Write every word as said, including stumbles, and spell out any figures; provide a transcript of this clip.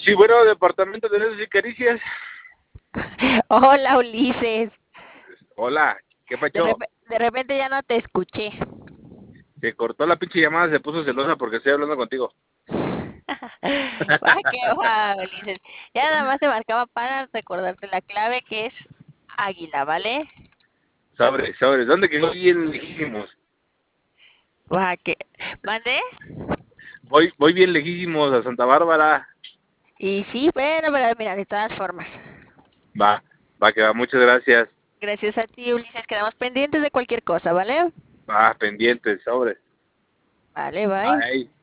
Sí, bueno, departamento de besos y caricias. Hola, Ulises. Hola, ¿qué De, pacho? repe- de repente ya no te escuché. Se cortó la pinche llamada, se puso celosa porque estoy hablando contigo. Va que va, Ulises. Ya nada más te marcaba para recordarte la clave que es águila, ¿vale? Sobre, sobre, ¿dónde quedó bien lejísimos? Va que... ¿Mande? Voy, voy bien lejísimos a Santa Bárbara. Y sí, bueno, pero mira, de todas formas. Va, va que va, muchas gracias. Gracias a ti, Ulises. Quedamos pendientes de cualquier cosa, ¿vale? Va, pendiente, sobre. Vale, bye. Bye.